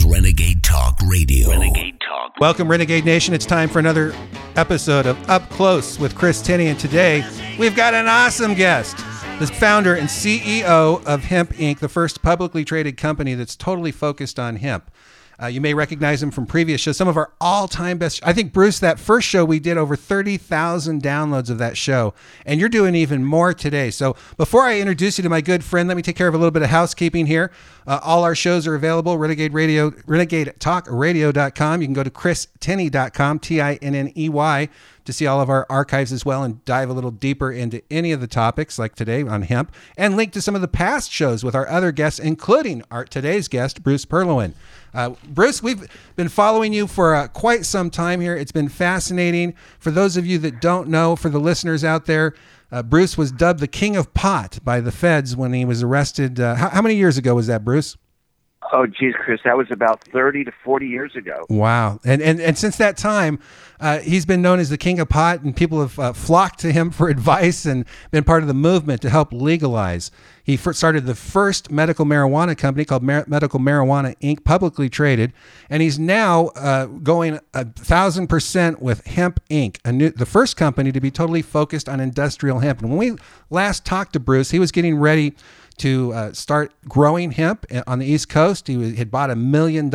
Renegade Talk Radio. Renegade Talk. Welcome, Renegade Nation. It's time for another episode of Up Close with Chris Tenney. And today, we've got an awesome guest. The founder and CEO of Hemp Inc., the first publicly traded company that's totally focused on hemp. You may recognize him from previous shows. Some of our all-time best. I think, Bruce, that first show we did over 30,000 downloads of that show. And you're doing even more today. So before I introduce you to my good friend, let me take care of a little bit of housekeeping here. All our shows are available, Renegade Radio, RenegadeTalkRadio.com. You can go to ChrisTenney.com, Tinney, to see all of our archives as well and dive a little deeper into any of the topics like today on hemp, and link to some of the past shows with our other guests, including our today's guest, Bruce Perloin. Bruce, we've been following you for quite some time here. It's been fascinating. For those of you that don't know, for the listeners out there, Bruce was dubbed the King of Pot by the feds when he was arrested. How many years ago was that, Bruce? Oh, geez, Chris, that was about 30 to 40 years ago. Wow. And since that time, he's been known as the King of Pot, and people have flocked to him for advice and been part of the movement to help legalize. He started the first medical marijuana company called Medical Marijuana Inc., publicly traded, and he's now going 1,000% with Hemp Inc., the first company to be totally focused on industrial hemp. And when we last talked to Bruce, he was getting ready to start growing hemp on the East Coast. He had bought $1 million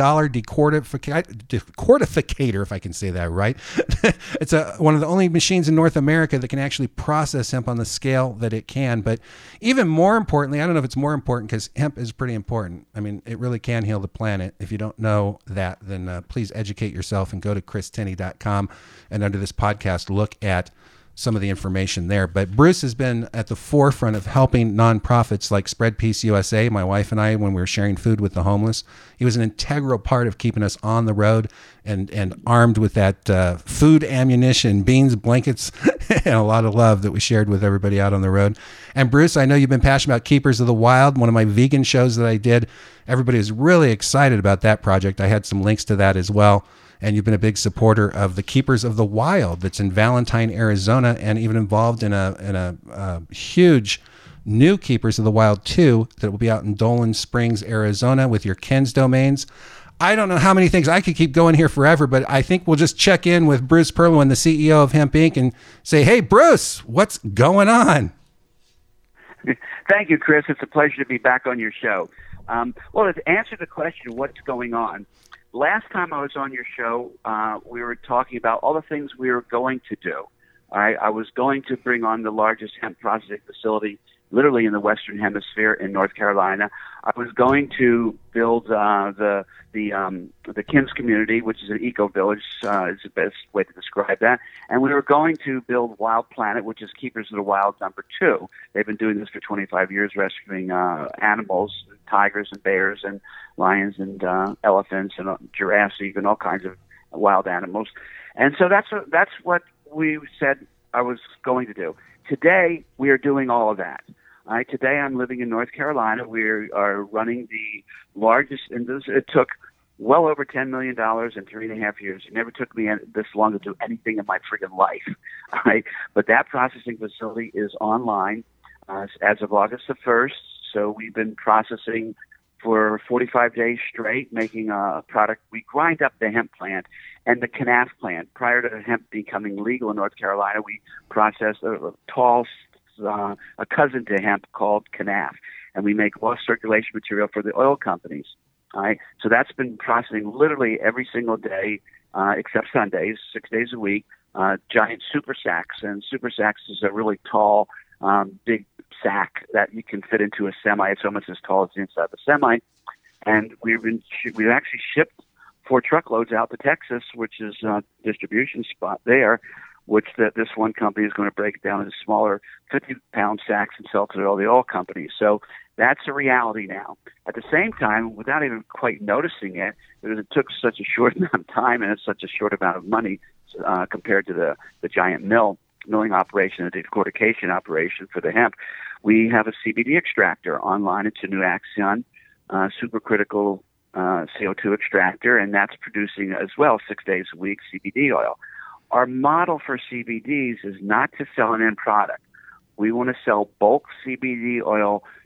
decortificator, if I can say that right. It's one of the only machines in North America that can actually process hemp on the scale that it can. But even more importantly, I don't know if it's more important because hemp is pretty important. I mean, it really can heal the planet. If you don't know that, then please educate yourself and go to ChrisTenney.com, and under this podcast, look at some of the information there. But Bruce has been at the forefront of helping nonprofits like Spread Peace USA, my wife and I, when we were sharing food with the homeless. He was an integral part of keeping us on the road and armed with that food ammunition, beans, blankets, and a lot of love that we shared with everybody out on the road. And Bruce, I know you've been passionate about Keepers of the Wild, one of my vegan shows that I did. Everybody was really excited about that project. I had some links to that as well. And you've been a big supporter of the Keepers of the Wild that's in Valentine, Arizona, and even involved in a huge new Keepers of the Wild 2 that will be out in Dolan Springs, Arizona with your Ken's domains. I don't know how many things. I could keep going here forever, but I think we'll just check in with Bruce Perloin, the CEO of Hemp Inc., and say, hey, Bruce, what's going on? Thank you, Chris. It's a pleasure to be back on your show. Well, to answer the question, what's going on, last time I was on your show, we were talking about all the things we were going to do. All right? I was going to bring on the largest hemp processing facility literally in the Western Hemisphere in North Carolina. I was going to build the Kim's community, which is an eco-village, is the best way to describe that. And we were going to build Wild Planet, which is Keepers of the Wild number 2. They've been doing this for 25 years, rescuing animals, tigers and bears and lions and elephants and giraffes, even all kinds of wild animals. And so that's what we said I was going to do. Today, we are doing all of that. Today, I'm living in North Carolina. We are running the largest, and it took well over $10 million in 3.5 years. It never took me this long to do anything in my friggin' life. All right? But that processing facility is online as of August the 1st. So we've been processing for 45 days straight, making a product. We grind up the hemp plant and the Canaf plant. Prior to hemp becoming legal in North Carolina, we processed a cousin to hemp called Canaf, and we make raw circulation material for the oil companies. All right? So that's been processing literally every single day, except Sundays, 6 days a week, giant super sacks. And super sacks is a really tall, big sack that you can fit into a semi. It's almost as tall as the inside of a semi. And we've actually shipped 4 truckloads out to Texas, which is a distribution spot there, which this one company is going to break down into smaller 50-pound sacks and sell to all the oil companies. So that's a reality now. At the same time, without even quite noticing it, because it took such a short amount of time and it's such a short amount of money compared to the giant milling operation, the decortication operation for the hemp, we have a CBD extractor online. It's a new Axion supercritical CO2 extractor, and that's producing as well 6 days a week CBD oil. Our model for CBDs is not to sell an end product. We want to sell bulk CBD oil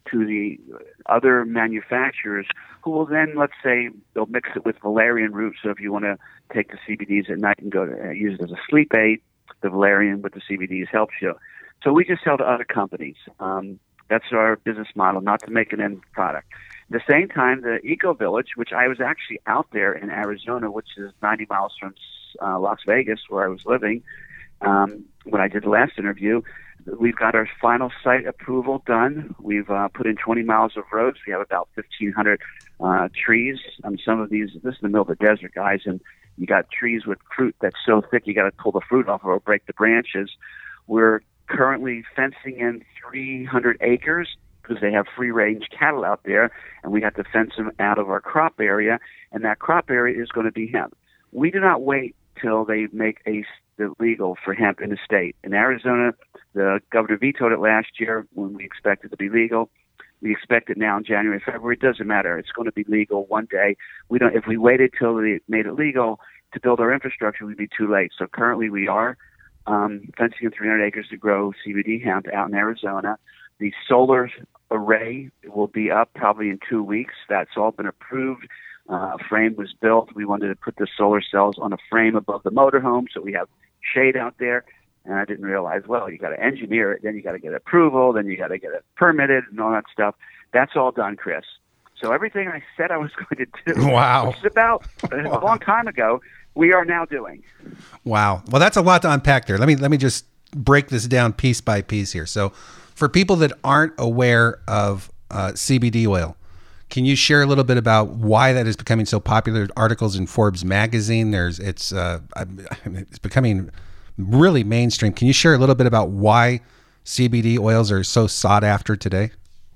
to the other manufacturers who will then, let's say, they'll mix it with valerian root. So if you want to take the CBDs at night and go to use it as a sleep aid, the valerian with the CBDs helps you. So we just sell to other companies. That's our business model, not to make an end product. At the same time, the Eco Village, which I was actually out there in Arizona, which is 90 miles from Las Vegas, where I was living, when I did the last interview, we've got our final site approval done. We've put in 20 miles of roads. We have about 1,500 trees. Some of these, this is the middle of the desert, guys, and you got trees with fruit that's so thick you got to pull the fruit off or break the branches. We're currently fencing in 300 acres because they have free-range cattle out there, and we have to fence them out of our crop area, and that crop area is going to be hemp. We do not wait till they make it legal for hemp in the state. In Arizona, the governor vetoed it last year when we expect it to be legal. We expect it now in January, February. It doesn't matter. It's going to be legal one day. We don't. If we waited till they made it legal to build our infrastructure, we'd be too late. So currently we are fencing in 300 acres to grow CBD hemp out in Arizona. The solar array will be up probably in 2 weeks. That's all been approved. A frame was built. We wanted to put the solar cells on a frame above the motorhome so we have shade out there. And I didn't realize, well, you got to engineer it, then you got to get approval, then you got to get it permitted and all that stuff. That's all done, Chris. So everything I said I was going to do, wow, which is about a long time ago, we are now doing. Wow. Well, that's a lot to unpack there. Let me just break this down piece by piece here. So for people that aren't aware of CBD oil, can you share a little bit about why that is becoming so popular? Articles in Forbes magazine. It's becoming really mainstream. Can you share a little bit about why CBD oils are so sought after today?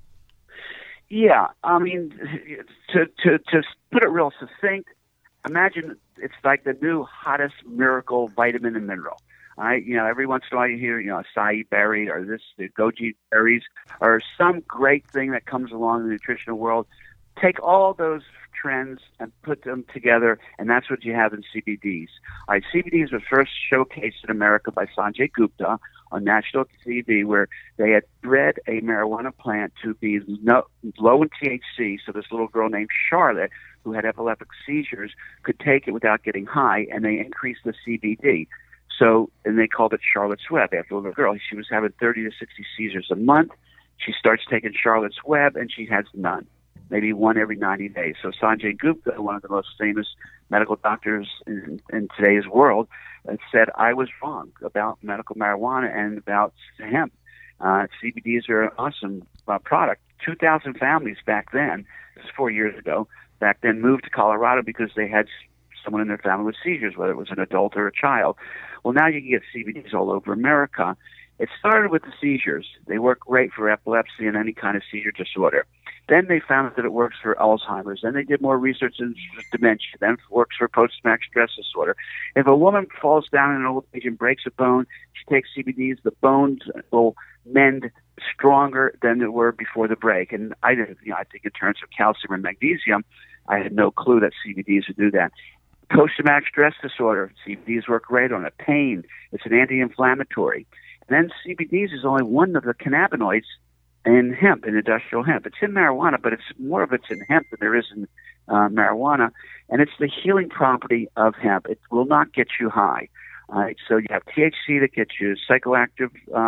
Yeah, I mean, to put it real succinct, imagine it's like the new hottest miracle vitamin and mineral. Every once in a while you hear, acai berry or the goji berries or some great thing that comes along in the nutritional world. Take all those trends and put them together, and that's what you have in CBDs. All right, CBDs were first showcased in America by Sanjay Gupta on national TV, where they had bred a marijuana plant to be low in THC, so this little girl named Charlotte, who had epileptic seizures, could take it without getting high, and they increased the CBD. So, and they called it Charlotte's Web after the little girl. She was having 30 to 60 seizures a month. She starts taking Charlotte's Web, and she has none, maybe one every 90 days. So Sanjay Gupta, one of the most famous medical doctors in today's world, said, I was wrong about medical marijuana and about hemp. CBDs are an awesome product. 2,000 families back then, this is 4 years ago, back then moved to Colorado because they had someone in their family with seizures, whether it was an adult or a child. Well, now you can get CBDs all over America. It started with the seizures. They work great for epilepsy and any kind of seizure disorder. Then they found that it works for Alzheimer's. Then they did more research in dementia. Then it works for post-traumatic stress disorder. If a woman falls down in old age and breaks a bone, she takes CBDs, the bones will mend stronger than they were before the break. And I think in terms of calcium and magnesium, I had no clue that CBDs would do that. Post-traumatic stress disorder, CBDs work great on it. Pain, it's an anti-inflammatory. And then CBDs is only one of the cannabinoids in hemp, in industrial hemp. It's in marijuana, but it's more of it's in hemp than there is in marijuana. And it's the healing property of hemp. It will not get you high. So you have THC that gets you psychoactive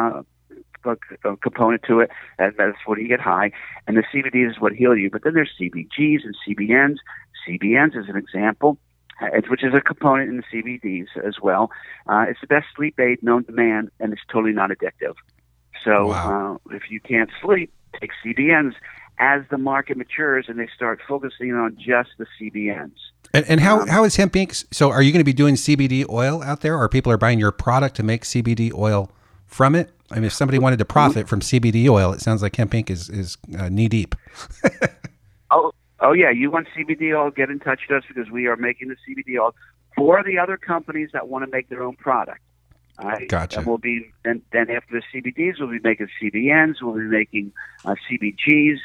component to it, and that's what you get high. And the CBD is what heals you. But then there's CBGs and CBNs. CBNs is an example, which is a component in the CBDs as well. It's the best sleep aid known to man, and it's totally not addictive. So wow. If you can't sleep, take CBNs. As the market matures and they start focusing on just the CBNs. And how is Hemp Inc.? So are you going to be doing CBD oil out there, or people are buying your product to make CBD oil from it? I mean, if somebody wanted to profit from CBD oil, it sounds like Hemp Inc. is knee deep. Oh yeah, you want CBD oil, get in touch with us because we are making the CBD oil for the other companies that want to make their own product. Gotcha. And we'll be then after the CBDs, we'll be making CBNs, we'll be making CBGs,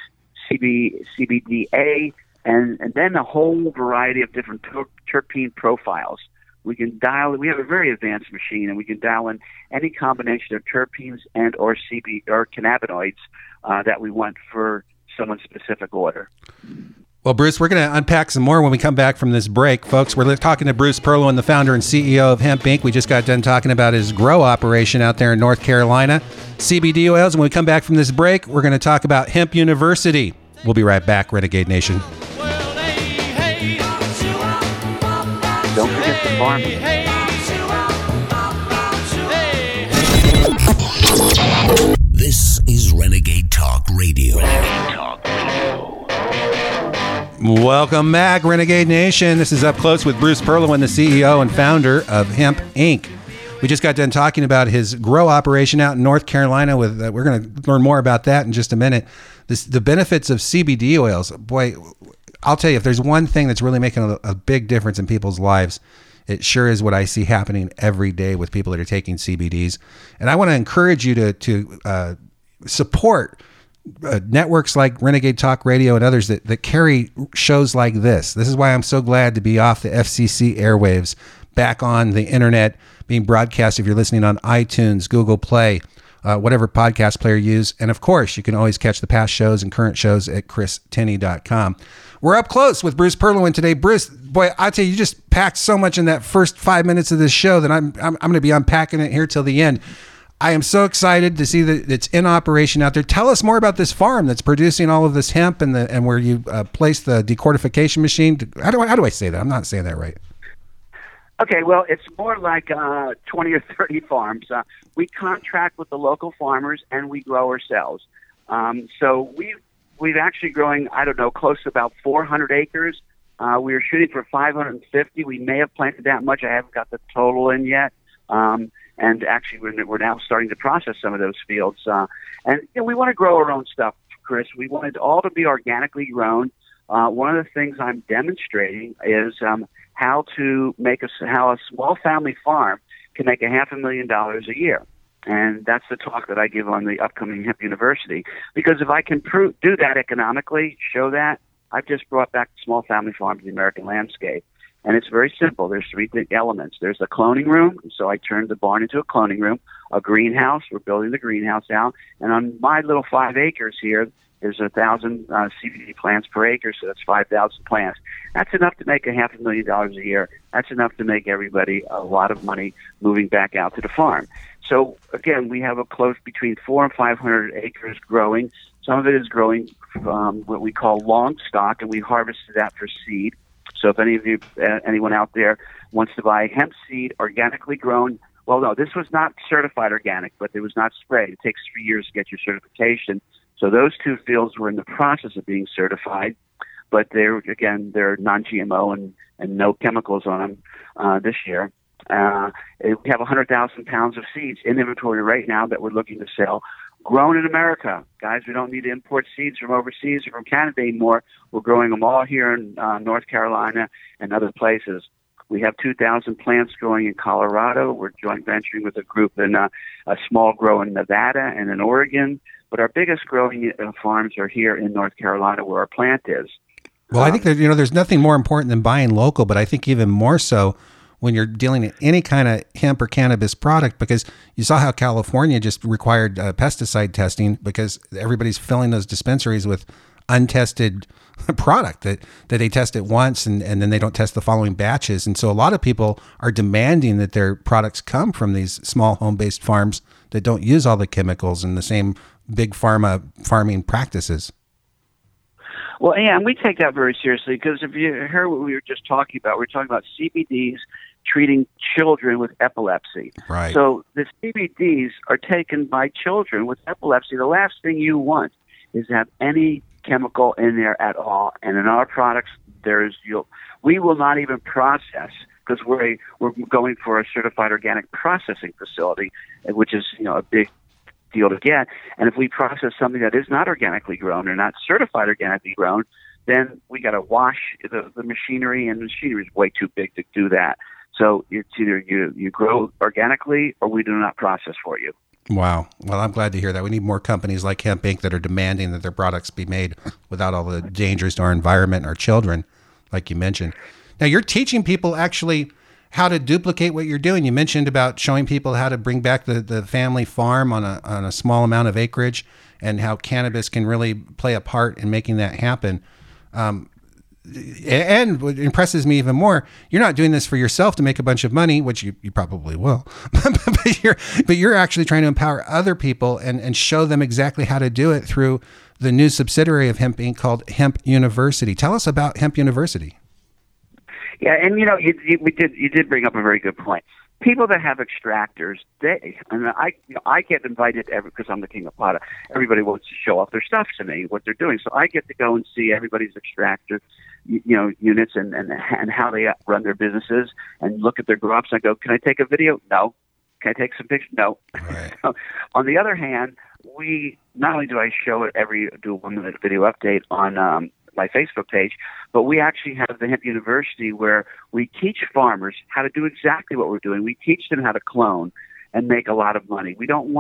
CBDA, and then a whole variety of different terpene profiles. We have a very advanced machine, and we can dial in any combination of terpenes and or cannabinoids that we want for someone's specific order. Well, Bruce, we're going to unpack some more when we come back from this break. Folks, we're talking to Bruce Perloin, the founder and CEO of Hemp Inc. We just got done talking about his grow operation out there in North Carolina, CBD oils. And when we come back from this break, we're going to talk about Hemp University. We'll be right back, Renegade Nation. Don't forget the farm. This is Renegade Talk Radio. Renegade Talk Radio. Welcome back, Renegade Nation. This is Up Close with Bruce Perloin, the CEO and founder of Hemp Inc. We just got done talking about his grow operation out in North Carolina. We're going to learn more about that in just a minute. The benefits of CBD oils. Boy, I'll tell you, if there's one thing that's really making a big difference in people's lives, it sure is what I see happening every day with people that are taking CBDs. And I want to encourage you to support networks like Renegade Talk Radio and others that carry shows like this. This is why I'm so glad to be off the FCC airwaves, back on the internet, being broadcast if you're listening on iTunes, Google Play, whatever podcast player you use. And of course, you can always catch the past shows and current shows at christenney.com. We're up close with Bruce Perloin today. Bruce, boy, I tell you, you just packed so much in that first 5 minutes of this show that I'm going to be unpacking it here till the end. I am so excited to see that it's in operation out there. Tell us more about this farm that's producing all of this hemp and where you place the decortification machine. How do I say that? I'm not saying that right. Okay, well, it's more like 20 or 30 farms. We contract with the local farmers and we grow ourselves. So we've actually growing, close to about 400 acres. We were shooting for 550. We may have planted that much. I haven't got the total in yet. And actually, we're now starting to process some of those fields. And we want to grow our own stuff, Chris. We want it all to be organically grown. One of the things I'm demonstrating is how a small family farm can make $500,000 a year. And that's the talk that I give on the upcoming Hemp University. Because if I can do that economically, show that, I've just brought back small family farms in the American landscape. And it's very simple. There's three big elements. There's the cloning room. So I turned the barn into a cloning room, a greenhouse. We're building the greenhouse out. And on my little 5 acres here, there's 1,000 CBD plants per acre. So that's 5,000 plants. That's enough to make $500,000 a year. That's enough to make everybody a lot of money moving back out to the farm. So again, we have a close between 400 and 500 acres growing. Some of it is growing from what we call long stock, and we harvested that for seed. So if anyone out there wants to buy hemp seed organically grown, well, no, this was not certified organic, but it was not sprayed. It takes 3 years to get your certification. So those two fields were in the process of being certified, but they're non-GMO and no chemicals on them this year. We have 100,000 pounds of seeds in inventory right now that we're looking to sell. Grown in America. Guys, we don't need to import seeds from overseas or from Canada anymore. We're growing them all here in North Carolina and other places. We have 2,000 plants growing in Colorado. We're joint venturing with a group in a small grow in Nevada and in Oregon. But our biggest growing farms are here in North Carolina where our plant is. Well, I think that, there's nothing more important than buying local, but I think even more so when you're dealing in any kind of hemp or cannabis product, because you saw how California just required pesticide testing because everybody's filling those dispensaries with untested product that they test it once and then they don't test the following batches. And so a lot of people are demanding that their products come from these small home-based farms that don't use all the chemicals and the same big pharma farming practices. Well, yeah, and we take that very seriously because if you heard what we were just talking about, we're talking about CBDs treating children with epilepsy. Right. So the CBDs are taken by children with epilepsy. The last thing you want is to have any chemical in there at all. And in our products, we will not even process because we're going for a certified organic processing facility, which is a big deal to get. And if we process something that is not organically grown or not certified organically grown, then we got to wash the machinery, and the machinery is way too big to do that. So it's either you grow organically or we do not process for you. Wow. Well, I'm glad to hear that. We need more companies like Hemp Inc. that are demanding that their products be made without all the dangers to our environment and our children, like you mentioned. Now, you're teaching people actually how to duplicate what you're doing. You mentioned about showing people how to bring back the family farm on a small amount of acreage, and how cannabis can really play a part in making that happen. And what impresses me even more, you're not doing this for yourself to make a bunch of money, which you probably will, but you're actually trying to empower other people and show them exactly how to do it through the new subsidiary of Hemp Inc. called Hemp University. Tell us about Hemp University. Yeah, and you did bring up a very good point. People that have extractors, I get invited because I'm the king of pot. Everybody wants to show off their stuff to me, what they're doing. So I get to go and see everybody's extractor, units and how they run their businesses, and look at their grow ups. I go, can I take a video? No. Can I take some pictures? No. Right. On the other hand, we not only do I show it do a 1-minute video update on my Facebook page, but we actually have the Hemp University where we teach farmers how to do exactly what we're doing. We teach them how to clone and make a lot of money.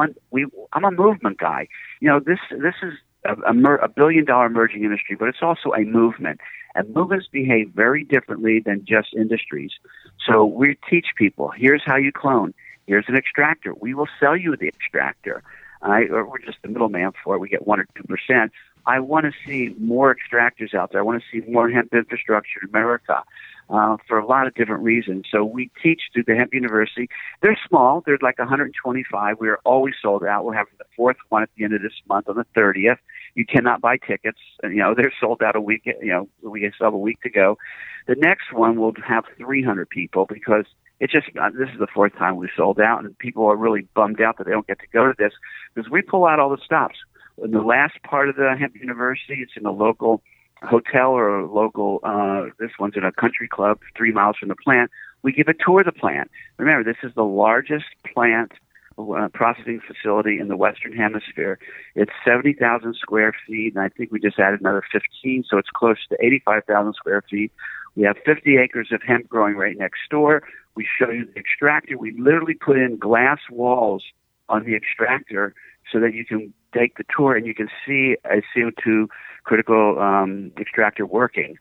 I'm a movement guy. This is a $1 billion emerging industry, but it's also a movement. And movements behave very differently than just industries. So we teach people, here's how you clone. Here's an extractor. We will sell you the extractor. Or we're just the middleman for it. We get 1 or 2%. I want to see more extractors out there. I want to see more hemp infrastructure in America for a lot of different reasons. So we teach through the Hemp University. They're small. They're like 125. We are always sold out. We're having the 4th one at the end of this month on the 30th. You cannot buy tickets. They're sold out a week. We still have a week to go. The next one will have 300 people because it's just this is the 4th time we sold out, and people are really bummed out that they don't get to go to this because we pull out all the stops. In the last part of the Hemp University, it's in a local hotel or a local, this one's in a country club 3 miles from the plant. We give a tour of the plant. Remember, this is the largest plant processing facility in the Western Hemisphere. It's 70,000 square feet, and I think we just added another 15, so it's close to 85,000 square feet. We have 50 acres of hemp growing right next door. We show you the extractor. We literally put in glass walls on the extractor so that you can take the tour and you can see a CO2 critical extractor working.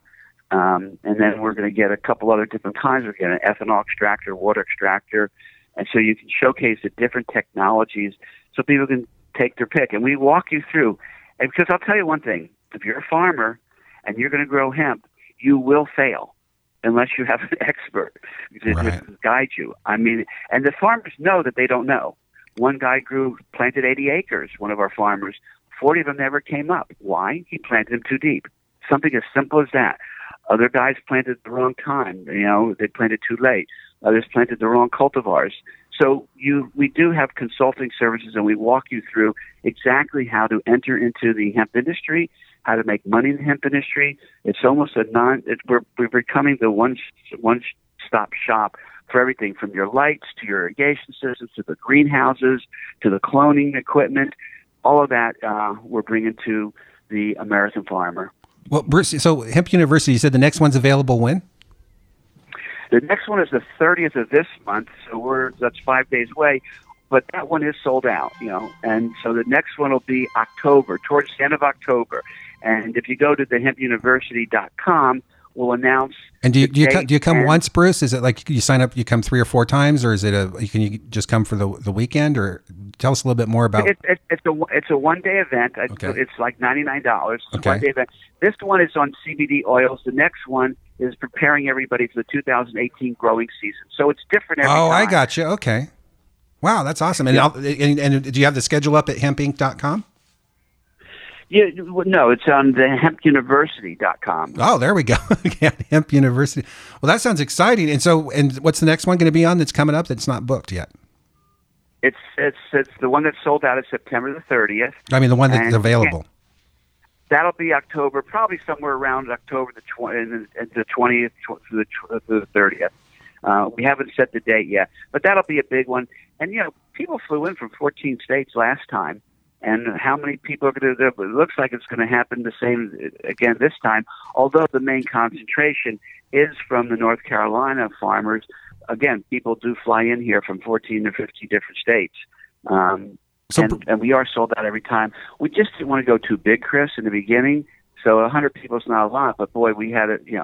And then we're going to get a couple other different kinds. We're going to get an ethanol extractor, water extractor. And so you can showcase the different technologies so people can take their pick. And we walk you through. And because I'll tell you one thing, if you're a farmer and you're going to grow hemp, you will fail unless you have an expert to guide you. And the farmers know that they don't know. One guy planted 80 acres, one of our farmers. 40 of them never came up. Why? He planted them too deep. Something as simple as that. Other guys planted at the wrong time. They planted too late. Others planted the wrong cultivars. So we do have consulting services, and we walk you through exactly how to enter into the hemp industry, how to make money in the hemp industry. It's almost we're becoming the one-stop shop for everything from your lights to your irrigation systems to the greenhouses to the cloning equipment. All of that we're bringing to the American farmer. Well, Bruce, so Hemp University, you said the next one's available when? The next one is the 30th of this month, so that's 5 days away. But that one is sold out, and so the next one will be October, towards the end of October. And if you go to thehempuniversity.com, we'll announce. And do you come once, Bruce? Is it like you sign up, you come 3 or 4 times, or is it can you just come for the weekend? Or tell us a little bit more about. It's a 1-day event. Okay. It's like $99. It's okay. A 1-day event. This one is on CBD oils. The next one is preparing everybody for the 2018 growing season. So it's different every time. Oh, I got you. Okay. Wow, that's awesome. And, and do you have the schedule up at hempinc.com? Yeah, no, it's on the hempuniversity.com. Oh, there we go. Hemp University. Well, that sounds exciting. And what's the next one going to be on that's coming up that's not booked yet? It's the one that's sold out is September the 30th. I mean, the one that's available. That'll be October, probably somewhere around October the 20th to the 30th. We haven't set the date yet, but that'll be a big one. And, people flew in from 14 states last time. And how many people are going to do it? It looks like it's going to happen the same again this time, although the main concentration is from the North Carolina farmers. Again, people do fly in here from 14 to 50 different states. And we are sold out every time. We just didn't want to go too big, Chris, in the beginning. So 100 people is not a lot, but boy, we had it,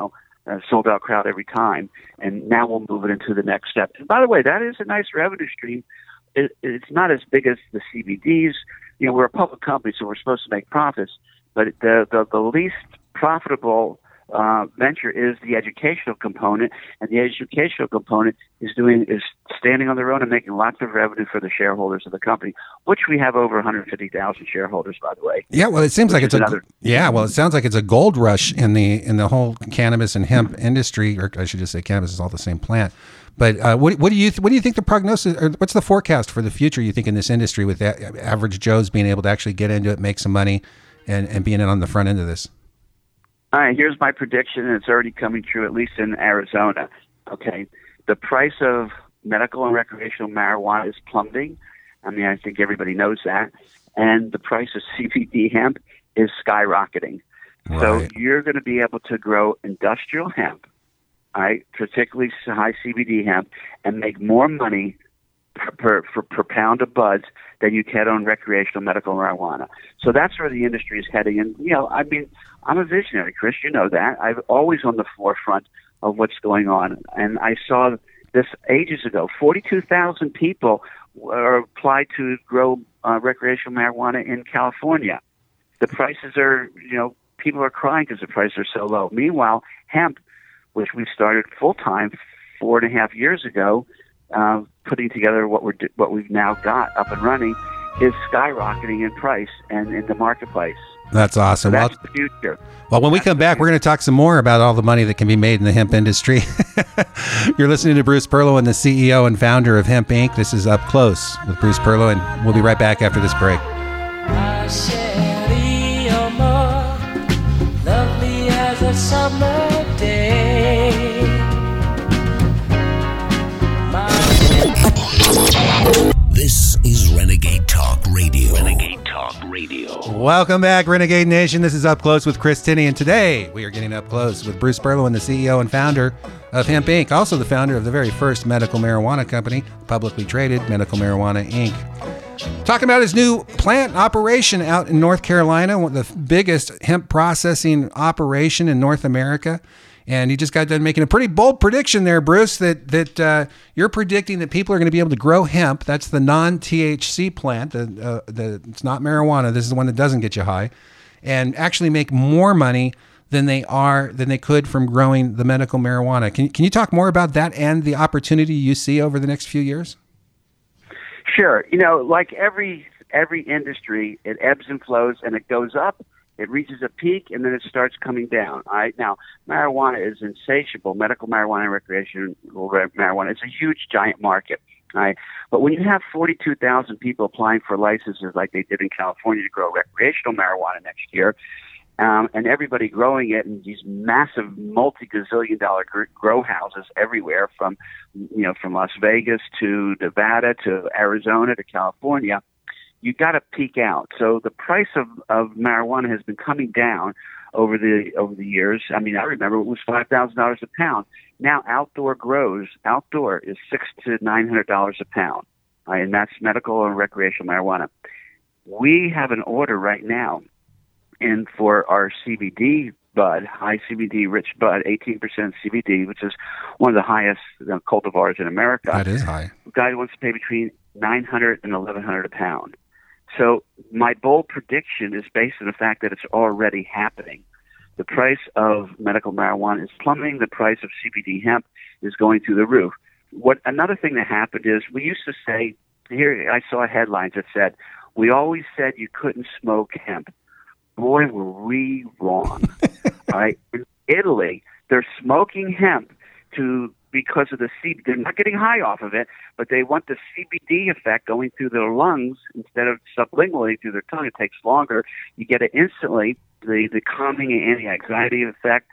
sold out crowd every time. And now we'll move it into the next step. And by the way, that is a nice revenue stream. It's not as big as the CBDs. You know, we're a public company, so we're supposed to make profits. But the least profitable venture is the educational component, and the educational component is standing on their own and making lots of revenue for the shareholders of the company, which we have over 150,000 shareholders, by the way. Yeah, well, it seems like it sounds like it's a gold rush in the whole cannabis and hemp industry, or I should just say cannabis is all the same plant. But what do you think the prognosis, or what's the forecast for the future? You think in this industry with the average Joes being able to actually get into it, make some money, and being in on the front end of this? All right, here's my prediction, and it's already coming true, at least in Arizona. Okay, the price of medical and recreational marijuana is plummeting. I mean, I think everybody knows that. And the price of CBD hemp is skyrocketing. Right. So you're going to be able to grow industrial hemp, right, particularly high CBD hemp, and make more money per pound of buds than you can on recreational medical marijuana. So that's where the industry is heading. And, you know, I mean, I'm a visionary, Chris. You know that. I'm always on the forefront of what's going on. And I saw this ages ago. 42,000 people applied to grow recreational marijuana in California. The prices are, you know, people are crying because the prices are so low. Meanwhile, hemp, which we started full-time 4.5 years ago, putting together what we've now got up and running, is skyrocketing in price and in the marketplace. That's awesome. So that's the future. Well, when we come back, we're going to talk some more about all the money that can be made in the hemp industry. You're listening to Bruce Perlow, the CEO and founder of Hemp Inc. This is Up Close with Bruce Perlow, and we'll be right back after this break. Lovely as a summer day. This is Renegade Talk Radio. Renegade Talk Radio. Welcome back, Renegade Nation. This is Up Close with Chris Tinney, and today we are getting up close with Bruce Perlow, the CEO and founder of Hemp Inc., also the founder of the very first medical marijuana company, publicly traded Medical Marijuana Inc. Talking about his new plant operation out in North Carolina, one of the biggest hemp processing operation in North America. And he just got done making a pretty bold prediction there, Bruce, that you're predicting that people are going to be able to grow hemp. That's the non-THC plant. It's not marijuana. This is the one that doesn't get you high, and actually make more money than they could from growing the medical marijuana. Can you talk more about that and the opportunity you see over the next few years? Sure. You know, like every industry, it ebbs and flows, and it goes up. It reaches a peak, and then it starts coming down. All right? Now, marijuana is insatiable. Medical marijuana and recreational marijuana, it's a huge, giant market. All right? But when you have 42,000 people applying for licenses like they did in California to grow recreational marijuana next year, and everybody growing it in these massive multi-gazillion-dollar grow houses everywhere, from Las Vegas to Nevada to Arizona to California, you got to peak out. So the price of marijuana has been coming down over the years. I mean, I remember it was $5,000 a pound. Now outdoor is $600 to $900 a pound, and that's medical and recreational marijuana. We have an order right now, and for our CBD bud, high CBD rich bud, 18% CBD, which is one of the highest cultivars in America. That is high. The guy wants to pay between $900 and $1,100 a pound. So my bold prediction is based on the fact that it's already happening. The price of medical marijuana is plummeting. The price of CBD hemp is going through the roof. Another thing that happened is we used to say, here I saw headlines that said, we always said you couldn't smoke hemp. Boy, were we wrong. All right? In Italy, they're smoking hemp because of the CBD. They're not getting high off of it, but they want the CBD effect going through their lungs instead of sublingually through their tongue. It takes longer. You get it instantly. The calming and anti-anxiety effect,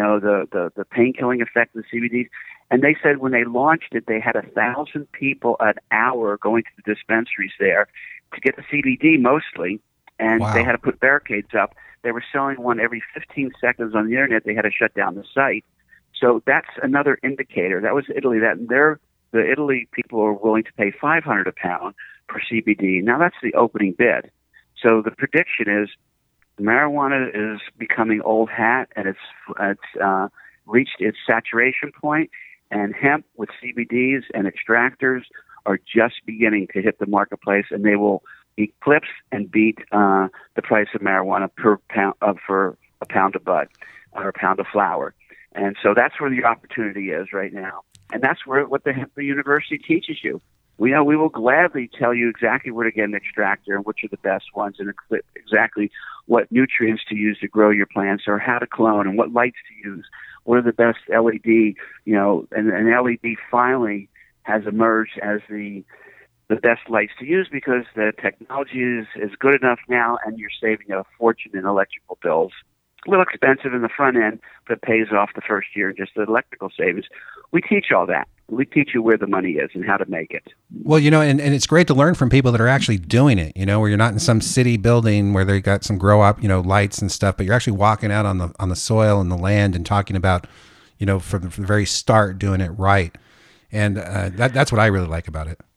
the pain-killing effect of the CBD. And they said when they launched it, they had 1,000 people an hour going to the dispensaries there to get the CBD mostly, and Wow. They had to put barricades up. They were selling one every 15 seconds on the internet. They had to shut down the site. So that's another indicator. That was Italy. The Italy people are willing to pay $500 a pound for CBD. Now that's the opening bid. So the prediction is marijuana is becoming old hat, and it's reached its saturation point, and hemp with CBDs and extractors are just beginning to hit the marketplace, and they will eclipse and beat the price of marijuana per pound for a pound of bud or a pound of flower. And so that's where the opportunity is right now. And that's what the university teaches you. We will gladly tell you exactly where to get an extractor and which are the best ones, and exactly what nutrients to use to grow your plants, or how to clone, and what lights to use. What are the best LED? And LED finally has emerged as the best lights to use, because the technology is good enough now, and you're saving a fortune in electrical bills. A little expensive in the front end, but it pays off the first year, just the electrical savings. We teach all that. We teach you where the money is and how to make it. Well, and it's great to learn from people that are actually doing it, where you're not in some city building where they got some grow up, lights and stuff, but you're actually walking out on the soil and the land and talking about, from the very start, doing it right. And that's what I really like about it.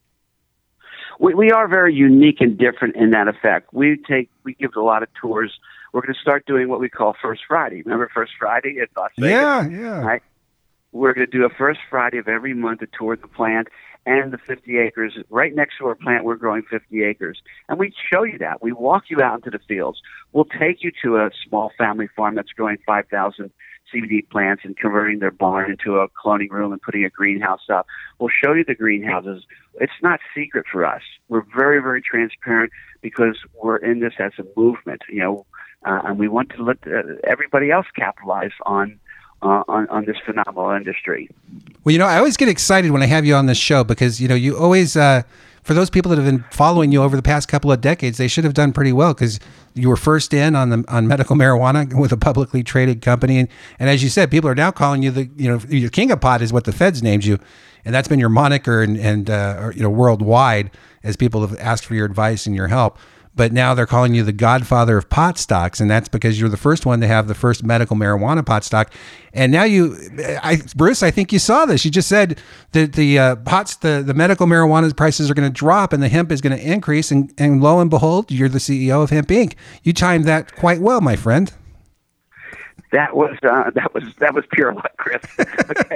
We are very unique and different in that effect. We give a lot of tours. We're going to start doing what we call First Friday. Remember First Friday at Las Vegas? Yeah. Right? We're going to do a First Friday of every month to tour the plant and the 50 acres. Right next to our plant, we're growing 50 acres. And we show you that. We walk you out into the fields. We'll take you to a small family farm that's growing 5,000 CBD plants and converting their barn into a cloning room and putting a greenhouse up. We'll show you the greenhouses. It's not secret for us. We're very, very transparent, because we're in this as a movement, and we want to let everybody else capitalize on this phenomenal industry. Well, I always get excited when I have you on this show, because, you always, for those people that have been following you over the past couple of decades, they should have done pretty well, because you were first in on medical marijuana with a publicly traded company. And as you said, people are now calling you your king of pot is what the feds named you. And that's been your moniker and worldwide, as people have asked for your advice and your help. But now they're calling you the godfather of pot stocks, and that's because you're the first one to have the first medical marijuana pot stock. And now Bruce, I think you saw this. You just said that the medical marijuana prices are going to drop and the hemp is going to increase, and lo and behold, you're the CEO of Hemp Inc. You timed that quite well, my friend. That was pure luck, Chris. Okay.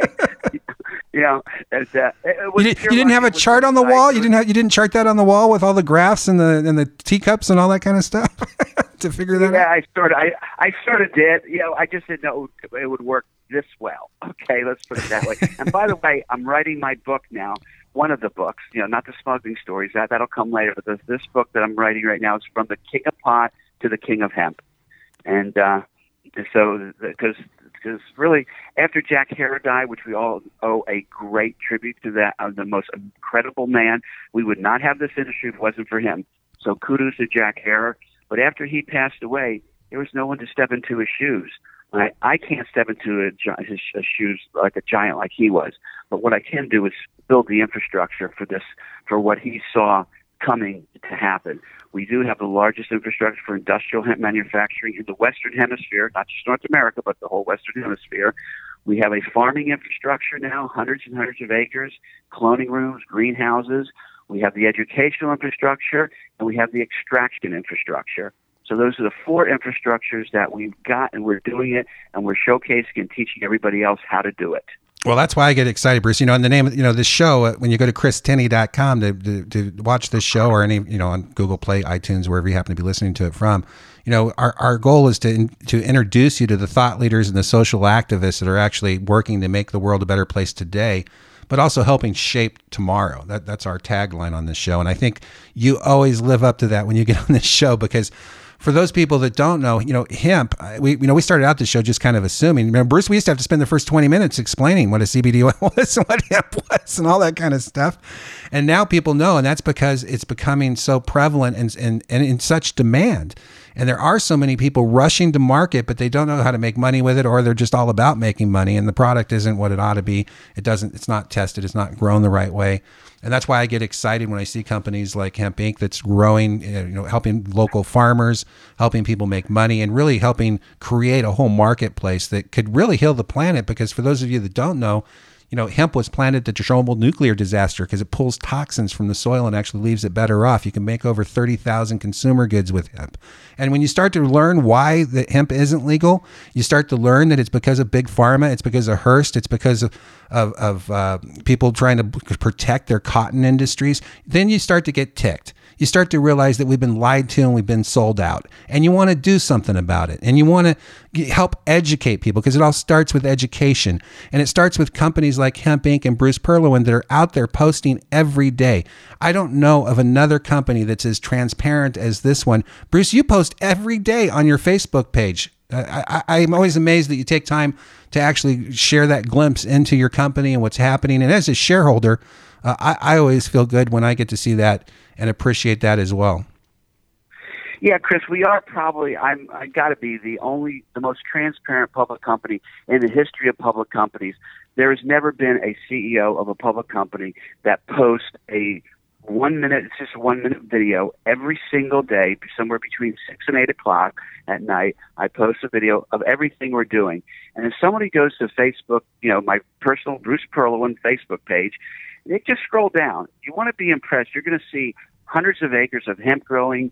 You didn't have a chart on the wall. You didn't chart that on the wall with all the graphs and the teacups and all that kind of stuff to figure that out. Yeah, I sort of did. I just didn't know it would work this well. Okay, let's put it that way. And by the way, I'm writing my book now. One of the books, not the smuggling stories. That'll come later. But this book that I'm writing right now is From the King of Pot to the King of Hemp, and so because really, after Jack Herer died, which we all owe a great tribute to that, the most incredible man, we would not have this industry if it wasn't for him. So kudos to Jack Herer. But after he passed away, there was no one to step into his shoes. I can't step into his shoes like a giant like he was. But what I can do is build the infrastructure for what he saw coming to happen. We do have the largest infrastructure for industrial hemp manufacturing in the Western Hemisphere, not just North America, but the whole Western Hemisphere. We have a farming infrastructure now, hundreds and hundreds of acres, cloning rooms, greenhouses. We have the educational infrastructure, and we have the extraction infrastructure. So those are the four infrastructures that we've got, and we're doing it, and we're showcasing and teaching everybody else how to do it. Well, that's why I get excited, Bruce. In the name of, this show, when you go to christenney.com to watch this show, or any, on Google Play, iTunes, wherever you happen to be listening to it from, our goal is to introduce you to the thought leaders and the social activists that are actually working to make the world a better place today, but also helping shape tomorrow. That's our tagline on this show. And I think you always live up to that when you get on this show, because for those people that don't know, hemp, we started out the show just kind of assuming. Remember, Bruce, we used to have to spend the first 20 minutes explaining what a CBD oil was and what hemp was and all that kind of stuff. And now people know, and that's because it's becoming so prevalent and in such demand. And there are so many people rushing to market, but they don't know how to make money with it, or they're just all about making money, and the product isn't what it ought to be. It's not tested. It's not grown the right way. And that's why I get excited when I see companies like Hemp Inc. that's growing, helping local farmers, helping people make money, and really helping create a whole marketplace that could really heal the planet. Because for those of you that don't know, hemp was planted to Chernobyl nuclear disaster because it pulls toxins from the soil and actually leaves it better off. You can make over 30,000 consumer goods with hemp. And when you start to learn why the hemp isn't legal, you start to learn that it's because of big pharma, it's because of Hearst, it's because of people trying to protect their cotton industries. Then you start to get ticked. You start to realize that we've been lied to and we've been sold out, and you want to do something about it, and you want to help educate people, because it all starts with education, and it starts with companies like Hemp Inc. and Bruce Perlowan that are out there posting every day. I don't know of another company that's as transparent as this one. Bruce, you post every day on your Facebook page. I'm always amazed that you take time to actually share that glimpse into your company and what's happening. And as a shareholder, I always feel good when I get to see that and appreciate that as well. Yeah, Chris, we are probably, I got to be the most transparent public company in the history of public companies. There has never been a CEO of a public company that posts a 1 minute, it's just a 1 minute video every single day, somewhere between 6 and 8 o'clock at night. I post a video of everything we're doing. And if somebody goes to Facebook, my personal Bruce Perlowan Facebook page, they just scroll down. You want to be impressed. You're going to see hundreds of acres of hemp growing,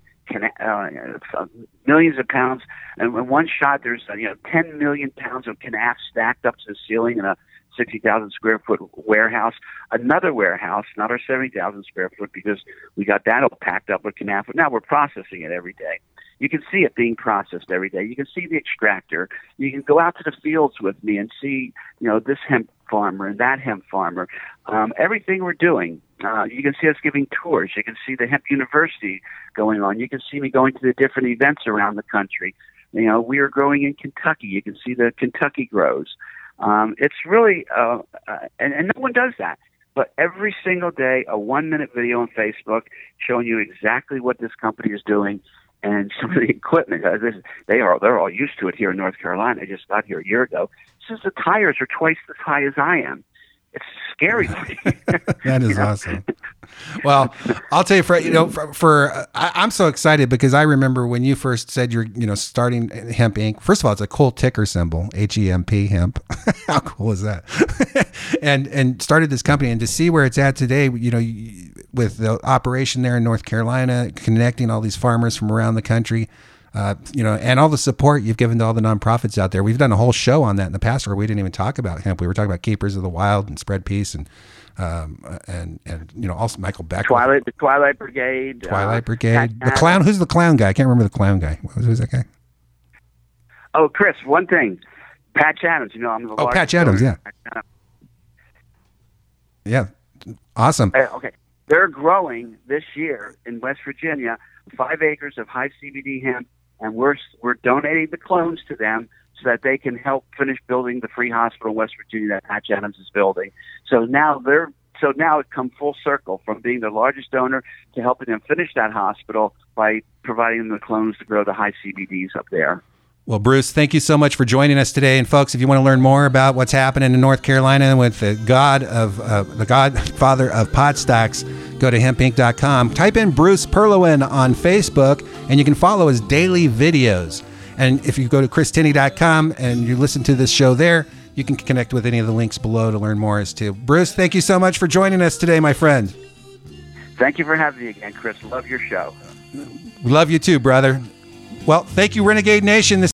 millions of pounds. And in one shot, there's 10 million pounds of cannabis stacked up to the ceiling in a 60,000 square foot warehouse. Another warehouse, not our 70,000 square foot, because we got that all packed up with cannabis. Now we're processing it every day. You can see it being processed every day. You can see the extractor. You can go out to the fields with me and see, this hemp farmer and that hemp farmer. Everything we're doing. You can see us giving tours. You can see the hemp university going on. You can see me going to the different events around the country. We are growing in Kentucky. You can see the Kentucky grows. It's really, and no one does that. But every single day, a 1 minute video on Facebook showing you exactly what this company is doing. And some of the equipment, they're all used to it here in North Carolina. I just got here a year ago. Since the tires are twice as high as I am. It's scary to me. That is awesome. Well, I'll tell you, I'm so excited because I remember when you first said you're, starting Hemp Inc. First of all, it's a cool ticker symbol, HEMP, hemp. How cool is that? and started this company, and to see where it's at today, with the operation there in North Carolina, connecting all these farmers from around the country, and all the support you've given to all the nonprofits out there. We've done a whole show on that in the past where we didn't even talk about hemp. We were talking about Keepers of the Wild and Spread Peace and also Michael Beck. The Twilight Brigade. The clown. Who's the clown guy? I can't remember the clown guy. Who's that guy? Oh, Chris, one thing. Patch Adams. I'm the largest. Oh, Patch Adams, yeah. Yeah. Awesome. Okay. They're growing this year in West Virginia 5 acres of high CBD hemp, and we're donating the clones to them so that they can help finish building the free hospital in West Virginia that Patch Adams is building. So now it come full circle from being the largest donor to helping them finish that hospital by providing them the clones to grow the high CBDs up there. Well, Bruce, thank you so much for joining us today. And folks, if you want to learn more about what's happening in North Carolina with the Godfather of pot stocks, go to hempinc.com. Type in Bruce Perlowan on Facebook, and you can follow his daily videos. And if you go to christinney.com and you listen to this show there, you can connect with any of the links below to learn more as to. Bruce, thank you so much for joining us today, my friend. Thank you for having me again, Chris. Love your show. We love you too, brother. Well, thank you, Renegade Nation. This